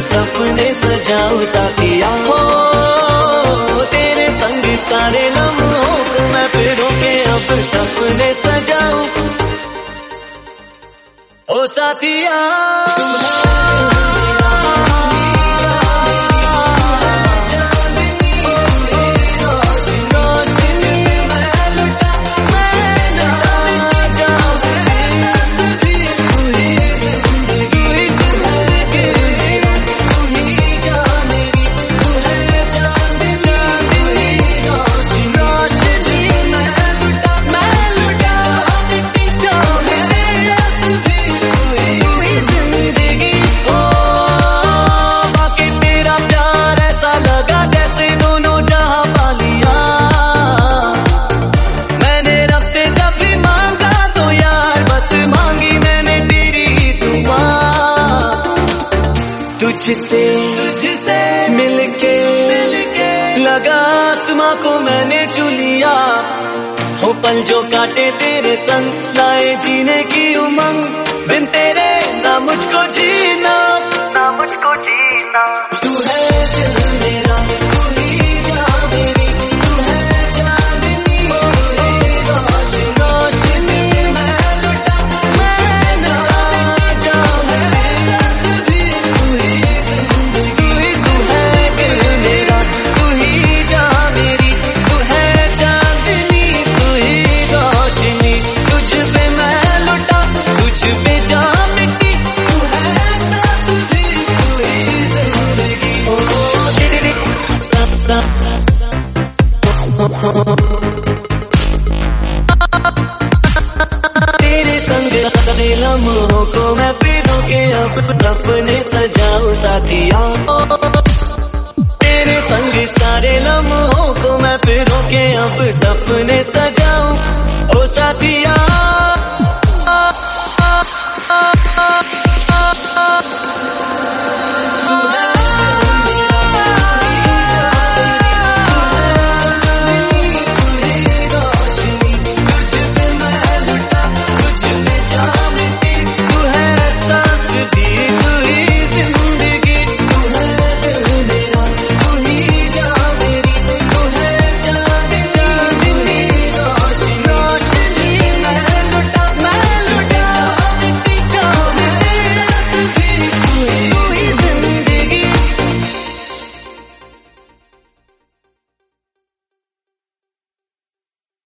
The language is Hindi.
सपने सजाऊं साथिया हो, तेरे संग सारे लम्हों को मैं फिरों के अब सपने सजाऊं ओ साथिया। तुझसे मिलके लगा आसमां को मैंने छू लिया हो, पल जो काटे तेरे संग लाए जीने की उमंग, बिन तेरे ना मुझको जीना, ना मुझको जीना। तू है दिल मेरा, तू ही जान मेरी, तू है चांदनी मेरी रोशनी, रोशनी मैं लुटा, मैं लुटा जाऊं मैं भी, तू ही जिंदगी, तू है दिल मेरा, तू ही जान मेरी, तू है चांदनी तू ही रोशनी, तुझ पे मैं लुटा, तुझ पे जान मिट्टी, तू है सांस भी, तू ही जिंदगी। तेरे संग सारे लम्हों को मैं फिरों के अब सपने सजाऊं साथिया, तेरे संग सारे लम्हों को मैं फिरों के अब सपने सजाऊं ओ साथिया।